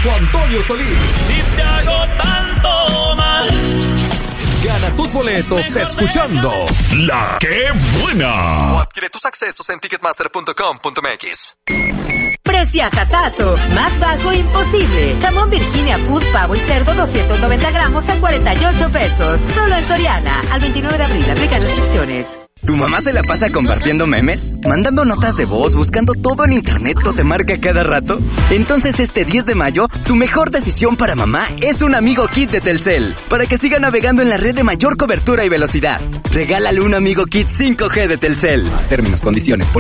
Marco Antonio Solís. Si te hago tanto mal. Gana tus boletos escuchando La Que Buena. O adquiere tus accesos en ticketmaster.com.mx. Preciazatazo, más bajo imposible. Jamón Virginia Food, pavo y cerdo 290 gramos a 48 pesos. Solo en Soriana, al 29 de abril. Aplican restricciones. ¿Tu mamá se la pasa compartiendo memes? ¿Mandando notas de voz? ¿Buscando todo en internet o te marca cada rato? Entonces este 10 de mayo, tu mejor decisión para mamá es un Amigo Kit de Telcel, para que siga navegando en la red de mayor cobertura y velocidad. Regálale un Amigo Kit 5G de Telcel. Términos, condiciones,